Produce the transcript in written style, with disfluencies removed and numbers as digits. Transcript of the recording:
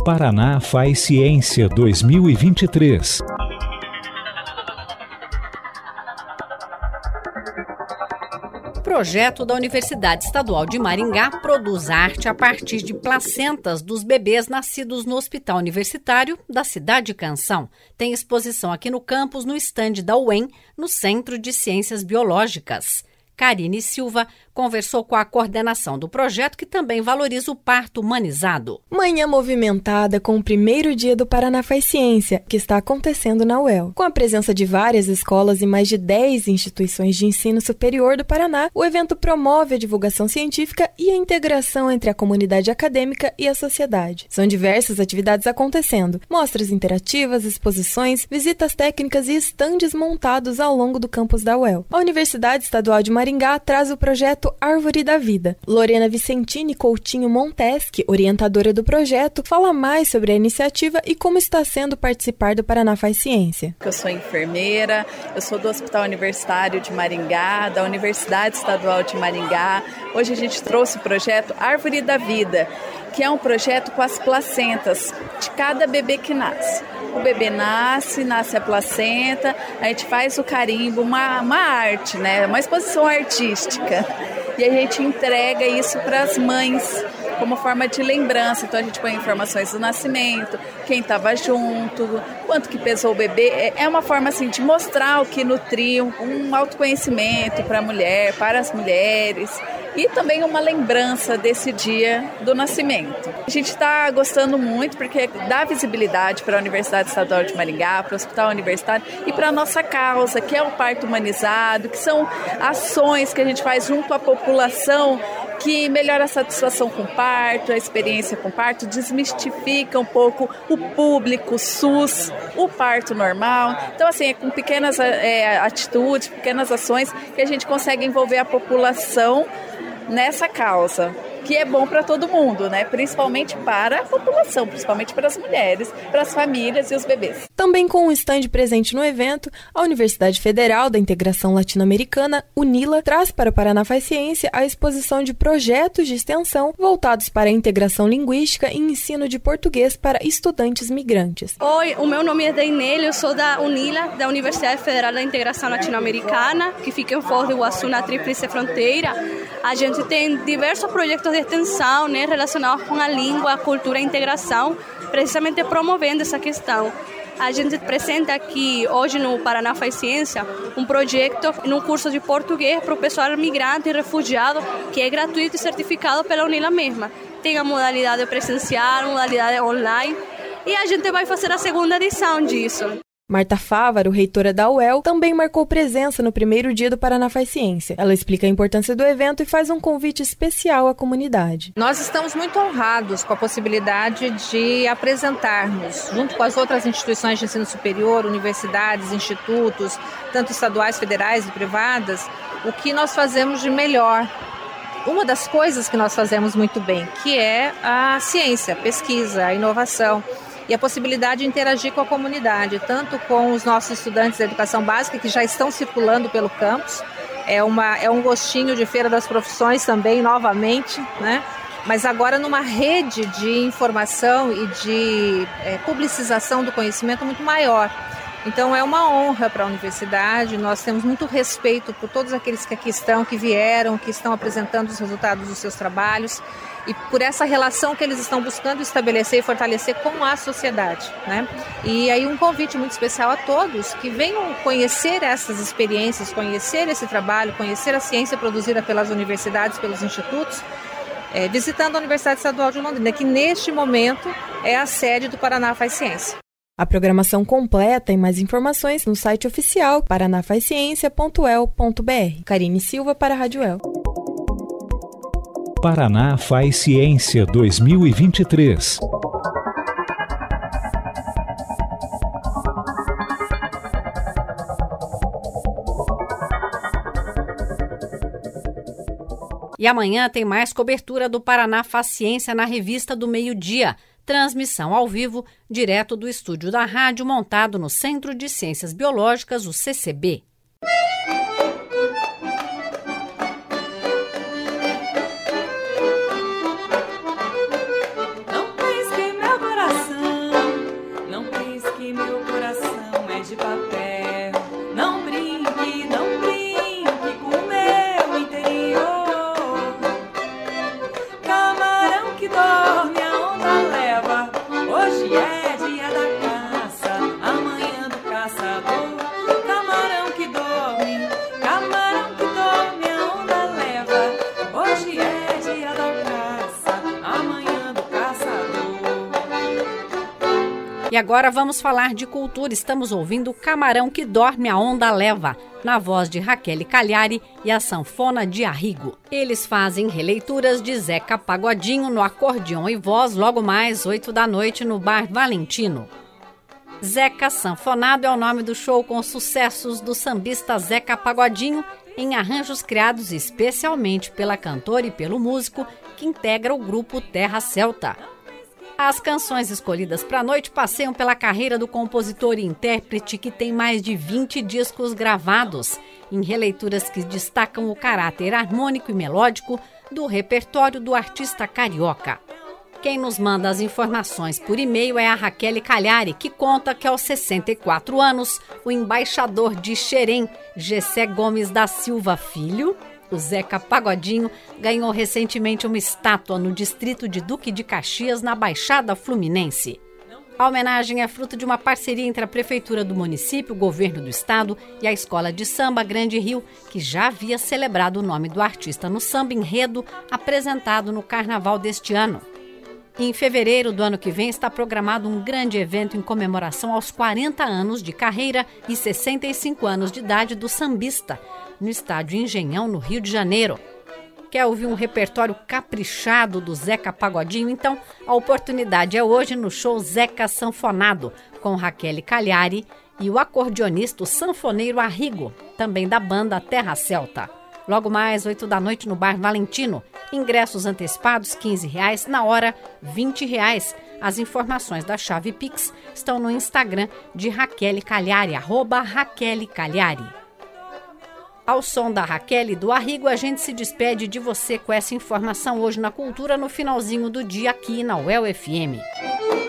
Paraná Faz Ciência 2023. O projeto da Universidade Estadual de Maringá produz arte a partir de placentas dos bebês nascidos no Hospital Universitário da cidade de Canção. Tem exposição aqui no campus, no estande da UEM, no Centro de Ciências Biológicas. Karine Silva conversou com a coordenação do projeto, que também valoriza o parto humanizado. Manhã movimentada com o primeiro dia do Paraná Faz Ciência, que está acontecendo na UEL. Com a presença de várias escolas e mais de 10 instituições de ensino superior do Paraná, o evento promove a divulgação científica e a integração entre a comunidade acadêmica e a sociedade. São diversas atividades acontecendo, mostras interativas, exposições, visitas técnicas e estandes montados ao longo do campus da UEL. A Universidade Estadual de Maringá traz o projeto Árvore da Vida. Lorena Vicentini Coutinho Monteschi, orientadora do projeto, fala mais sobre a iniciativa e como está sendo participar do Paraná Faz Ciência. Eu sou enfermeira, eu sou do Hospital Universitário de Maringá, da Universidade Estadual de Maringá. Hoje a gente trouxe o projeto Árvore da Vida, que é um projeto com as placentas de cada bebê que nasce. O bebê nasce a placenta, a gente faz o carimbo, uma arte, né? Uma exposição artística. E a gente entrega isso para as mães como forma de lembrança. Então a gente põe informações do nascimento, quem estava junto, quanto que pesou o bebê. É uma forma assim de mostrar o que nutriu, um autoconhecimento para a mulher, para as mulheres. E também uma lembrança desse dia do nascimento. A gente está gostando muito porque dá visibilidade para a Universidade Estadual de Maringá, para o Hospital Universitário e para a nossa causa, que é o parto humanizado, que são ações que a gente faz junto à população que melhora a satisfação com o parto, a experiência com o parto, desmistifica um pouco o público, o SUS, o parto normal. Então, assim, é com pequenas atitudes, pequenas ações que a gente consegue envolver a população nessa causa, que é bom para todo mundo, né? Principalmente para a população, principalmente para as mulheres, para as famílias e os bebês. Também com um estande presente no evento, a Universidade Federal da Integração Latino-Americana, UNILA, traz para o Paraná Faz Ciência a exposição de projetos de extensão voltados para a integração linguística e ensino de português para estudantes migrantes. Oi, o meu nome é Dainelli, eu sou da UNILA, da Universidade Federal da Integração Latino-Americana, que fica em Foz do Iguaçu, na Tríplice Fronteira. A gente tem diversos projetos de extensão, né, relacionados com a língua, a cultura e a integração, precisamente promovendo essa questão. A gente apresenta aqui, hoje no Paraná Faz Ciência, um projeto num curso de português para o pessoal migrante e refugiado, que é gratuito e certificado pela UNILA mesma. Tem a modalidade presencial, a modalidade online, e a gente vai fazer a segunda edição disso. Marta Fávaro, reitora da UEL, também marcou presença no primeiro dia do Paraná Faz Ciência. Ela explica a importância do evento e faz um convite especial à comunidade. Nós estamos muito honrados com a possibilidade de apresentarmos, junto com as outras instituições de ensino superior, universidades, institutos, tanto estaduais, federais e privadas, o que nós fazemos de melhor. Uma das coisas que nós fazemos muito bem, que é a ciência, a pesquisa, a inovação. E a possibilidade de interagir com a comunidade, tanto com os nossos estudantes da educação básica, que já estão circulando pelo campus. É um gostinho de Feira das Profissões também, novamente, né? Mas agora numa rede de informação e de publicização do conhecimento muito maior. Então é uma honra para a universidade, nós temos muito respeito por todos aqueles que aqui estão, que vieram, que estão apresentando os resultados dos seus trabalhos e por essa relação que eles estão buscando estabelecer e fortalecer com a sociedade, né? E aí um convite muito especial a todos que venham conhecer essas experiências, conhecer esse trabalho, conhecer a ciência produzida pelas universidades, pelos institutos, visitando a Universidade Estadual de Londrina, que neste momento é a sede do Paraná Faz Ciência. A programação completa e mais informações no site oficial paranafazciencia.uel.br. Karine Silva para a Rádio UEL. Paraná Faz Ciência 2023. E amanhã tem mais cobertura do Paraná Faz Ciência na Revista do Meio-Dia. Transmissão ao vivo, direto do estúdio da rádio, montado no Centro de Ciências Biológicas, o CCB. Não pense que meu coração E agora vamos falar de cultura. Estamos ouvindo O Camarão que Dorme, a Onda Leva, na voz de Raquel Cagliari e a sanfona de Arrigo. Eles fazem releituras de Zeca Pagodinho no acordeon e voz logo mais 8 da noite no Bar Valentino. Zeca Sanfonado é o nome do show com sucessos do sambista Zeca Pagodinho em arranjos criados especialmente pela cantora e pelo músico que integra o grupo Terra Celta. As canções escolhidas para a noite passeiam pela carreira do compositor e intérprete que tem mais de 20 discos gravados, em releituras que destacam o caráter harmônico e melódico do repertório do artista carioca. Quem nos manda as informações por e-mail é a Raquel Cagliari, que conta que aos 64 anos, o embaixador de Xerém, Gessé Gomes da Silva Filho, o Zeca Pagodinho, ganhou recentemente uma estátua no distrito de Duque de Caxias, na Baixada Fluminense. A homenagem é fruto de uma parceria entre a Prefeitura do município, o Governo do Estado e a Escola de Samba Grande Rio, que já havia celebrado o nome do artista no samba enredo apresentado no Carnaval deste ano. Em fevereiro do ano que vem está programado um grande evento em comemoração aos 40 anos de carreira e 65 anos de idade do sambista, no Estádio Engenhão, no Rio de Janeiro. Quer ouvir um repertório caprichado do Zeca Pagodinho? Então, a oportunidade é hoje no show Zeca Sanfonado, com Raquel Cagliari e o acordeonista o sanfoneiro Arrigo, também da banda Terra Celta. Logo mais, 8 da noite no Bar Valentino. Ingressos antecipados, R$15, na hora, R$20. As informações da chave Pix estão no Instagram de Raquel Cagliari, @Raquel Cagliari. Ao som da Raquel e do Arrigo, a gente se despede de você com essa informação hoje na Cultura, no finalzinho do dia aqui na UEL FM.